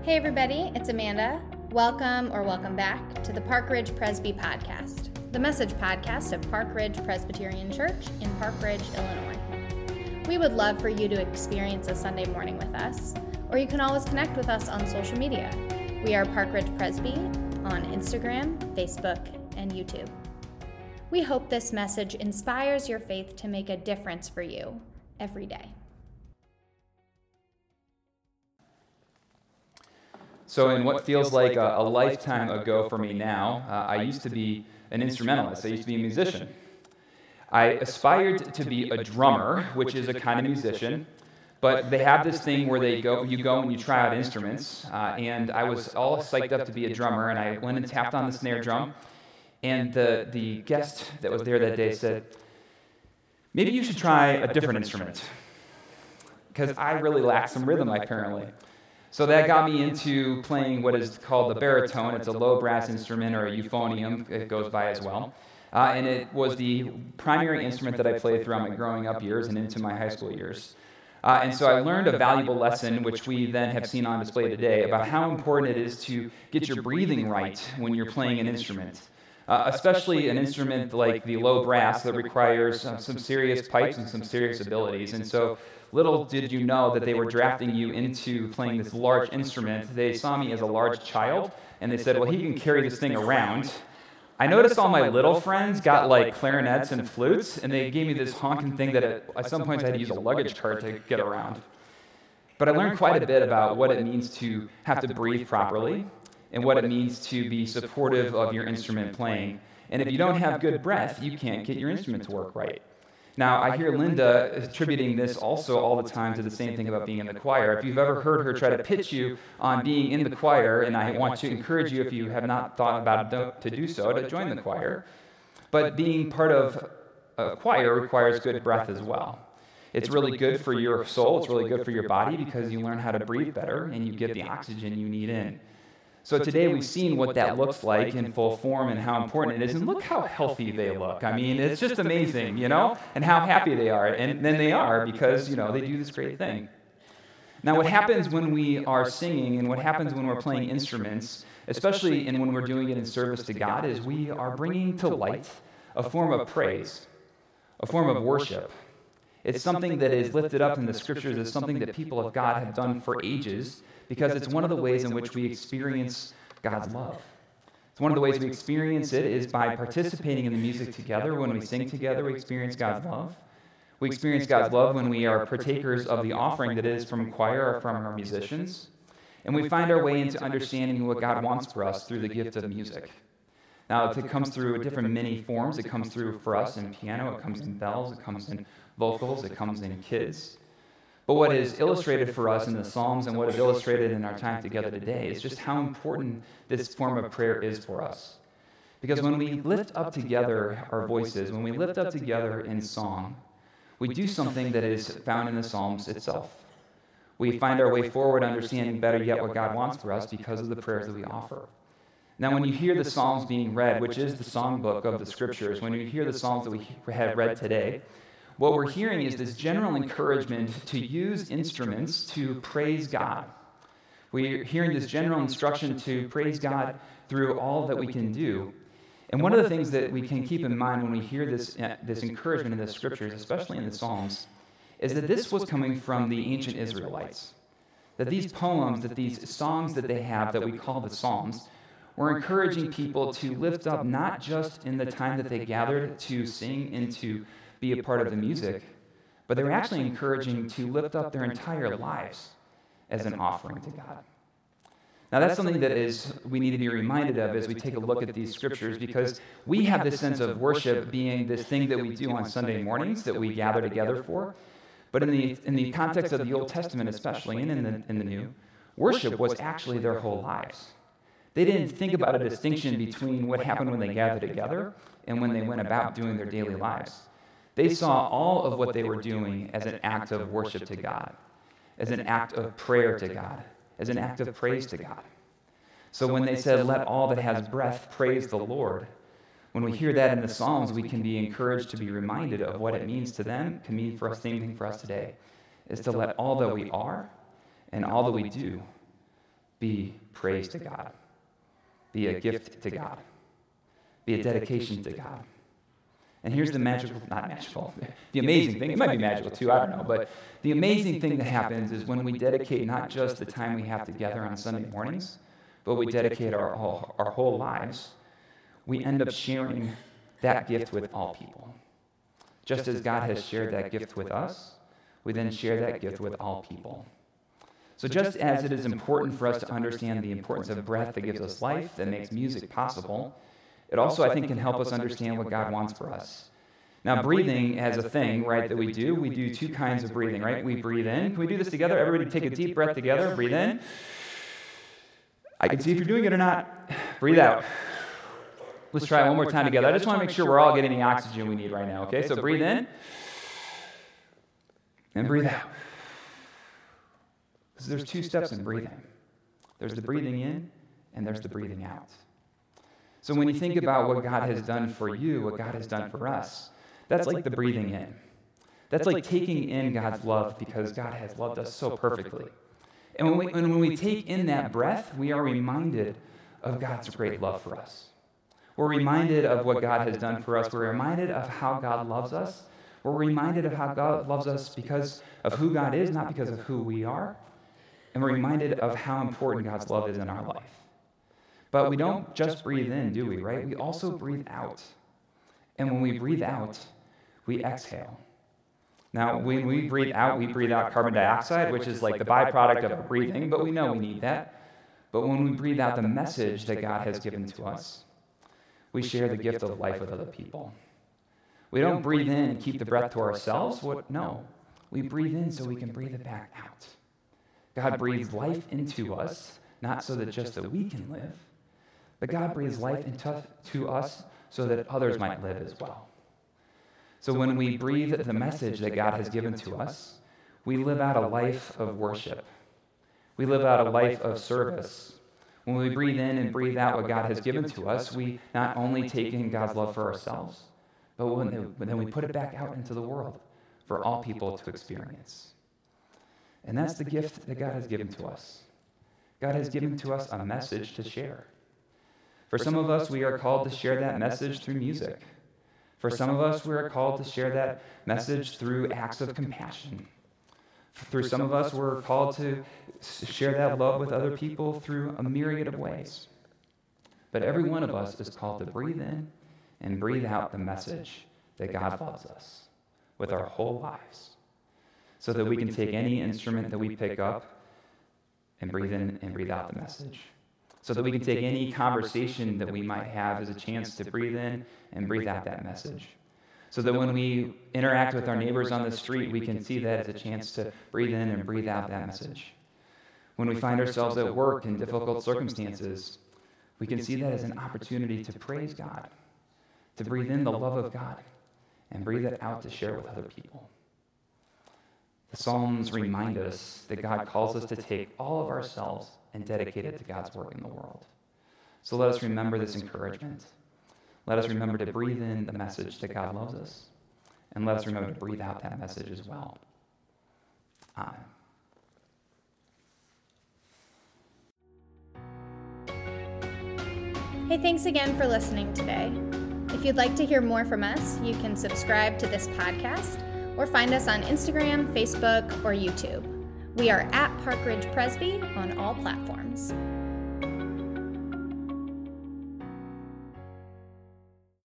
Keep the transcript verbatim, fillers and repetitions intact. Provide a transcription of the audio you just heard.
Hey everybody, it's Amanda. Welcome or welcome back to the Park Ridge Presby Podcast, the message podcast of Park Ridge Presbyterian Church in Park Ridge, Illinois. We would love for you to experience a Sunday morning with us, or you can always connect with us on social media. We are Park Ridge Presby on Instagram, Facebook, and YouTube. We hope this message inspires your faith to make a difference for you every day. So in what feels like a, a lifetime ago for me now, uh, I used to be an instrumentalist. I used to be a musician. I aspired to be a drummer, which is a kind of musician, but they have this thing where they go, you go and you try out instruments, uh, and I was all psyched up to be a drummer, and I went and tapped on the snare drum, and the, the guest that was there that day said, maybe you should try a different instrument, because I really lack some rhythm, apparently. So that got me into playing what is called the baritone. It's a low brass instrument, or a euphonium, it goes by as well. Uh, and it was the primary instrument that I played throughout my growing up years and into my high school years. Uh, and so I learned a valuable lesson, which we then have seen on display today, about how important it is to get your breathing right when you're playing an instrument. Uh, especially an instrument like the low brass that requires uh, some serious pipes and some serious abilities. And so little did you know that they were drafting you into playing this large instrument. They saw me as a large child, and they said, well, he can carry this thing around. I noticed all my little friends got like clarinets and flutes, and they gave me this honking thing that at, at some points I had to use a luggage cart to get around. But I learned quite a bit about what it means to have to breathe properly, and what it means to be supportive of your instrument playing. And if you don't have good breath, you can't get your instrument to work right. Now, I hear Linda attributing this also all the time to the same thing about being in the choir. If you've ever heard her try to pitch you on being in the choir, and I want to encourage you, if you have not thought about it, to do so, to join the choir. But being part of a choir requires good breath as well. It's really good for your soul, it's really good for your body, because you learn how to breathe better, and you get the oxygen you need in. So today we've seen what that looks like in full form and how important it is. And look how healthy they look. I mean, it's just amazing, you know, and how happy they are. And then they are because, you know, they do this great thing. Now, what happens when we are singing and what happens when we're playing instruments, especially in when we're doing it in service to God, is we are bringing to light a form of praise, a form of worship. It's something that is lifted up in the scriptures as something that people of God have done for ages, because it's one of the ways in which we experience God's love. It's one of the ways we experience it is by participating in the music together. When we sing together, we experience God's love. We experience God's love when we are partakers of the offering that is from choir or from our musicians. And we find our way into understanding what God wants for us through the gift of music. Now, it comes through different many forms. It comes through for us in piano, it comes in bells, it comes in vocals, it comes in kids. But what is illustrated for us in the Psalms and what is illustrated in our time together today is just how important this form of prayer is for us. Because when we lift up together our voices, when we lift up together in song, we do something that is found in the Psalms itself. We find our way forward understanding better yet what God wants for us because of the prayers that we offer. Now, when you hear the Psalms being read, which is the songbook of the Scriptures, when you hear the Psalms that we have read today, what we're hearing is this general encouragement to use instruments to praise God. We're hearing this general instruction to praise God through all that we can do. And one of the things that we can keep in mind when we hear this, uh, this encouragement in the Scriptures, especially in the Psalms, is that this was coming from the ancient Israelites. That these poems, that these songs that they have that we call the Psalms, were encouraging people to lift up not just in the time that they gathered to sing and to be a part of the music, but they were actually encouraging to lift up their entire lives as an offering to God. Now, that's something that is we need to be reminded of as we take a look at these scriptures, because we have this sense of worship being this thing that we do on Sunday mornings that we gather together for. But in the in the context of the Old Testament especially, and in the, in the New, worship was actually their whole lives. They didn't think about a distinction between what happened when they gathered together and when they went about doing their daily lives. They saw all of what they were doing as an act of worship to God, as an act of prayer to God, as an act of praise to God. So when they said, let all that has breath praise the Lord, when we hear that in the Psalms, we can be encouraged to be reminded of what it means to them, can mean for us, same thing for us today, is to let all that we are and all that we do be praise to God, be a gift to God, be a dedication to God. And here's the magical, not magical, the amazing thing, it might be magical too, I don't know, but the amazing thing that happens is when we dedicate not just the time we have together on Sunday mornings, but we dedicate our whole, our whole lives, we end up sharing that gift with all people. Just as God has shared that gift with us, we then share that gift with all people. So just as it is important for us to understand the importance of breath that gives us life, that makes music possible, it also, I think, can help us understand what God wants for us. Now, breathing as a thing, right, that we do, we do two kinds of breathing, right? We breathe in. Can we do this together? Everybody take a deep breath together. Breathe in. I can see if you're doing it or not. Breathe out. Let's try it one more time together. I just want to make sure we're all getting the oxygen we need right now, okay? So breathe in and breathe out. Because there's two steps in breathing. There's the breathing in and there's the breathing out. So when you think about what God has done for you, what God has done for us, that's like the breathing in. That's like taking in God's love because God has loved us so perfectly. And when we, when we take in that breath, we are reminded of God's great love for us. We're reminded of what God has done for us. We're reminded of how God loves us. We're reminded of how God loves us because of who God is, not because of who we are. And we're reminded of how important God's love is in our life. But we don't just breathe in, do we, right? We also breathe out. And when we breathe out, we exhale. Now, when we breathe out, we breathe out carbon dioxide, which is like the byproduct of our breathing, but we know we need that. But when we breathe out the message that God has given to us, we share the gift of life with other people. We don't breathe in and keep the breath to ourselves. What? No. We breathe in so we can breathe it back out. God breathes life into us, not so that just that we can live, but God breathes life into to us so that others might live as well. So when we breathe the message that God has given to us, we live out a life of worship. We live out a life of service. When we breathe in and breathe out what God has given to us, we not only take in God's love for ourselves, but when then we put it back out into the world for all people to experience. And that's the gift that God has given to us. God has given to us a message to share. For some of us, we are called to share that message through music. For some of us, we are called to share that message through acts of compassion. Through some of us, we're called to share that love with other people through a myriad of ways. But every one of us is called to breathe in and breathe out the message that God loves us with our whole lives, so that we can take any instrument that we pick up and breathe in and breathe out the message. So that we can take any conversation that we might have as a chance to breathe in and breathe out that message. So that when we interact with our neighbors on the street, we can see that as a chance to breathe in and breathe out that message. When we find ourselves at work in difficult circumstances, we can see that as an opportunity to praise God, to breathe in the love of God, and breathe it out to share with other people. The Psalms remind us that God calls us to take all of ourselves and dedicate it to God's work in the world. So let us remember this encouragement. Let us remember to breathe in the message that God loves us, and let us remember to breathe out that message as well. Amen. Hey, thanks again for listening today. If you'd like to hear more from us, you can subscribe to this podcast or find us on Instagram, Facebook, or YouTube. We are at Park Ridge Presby on all platforms.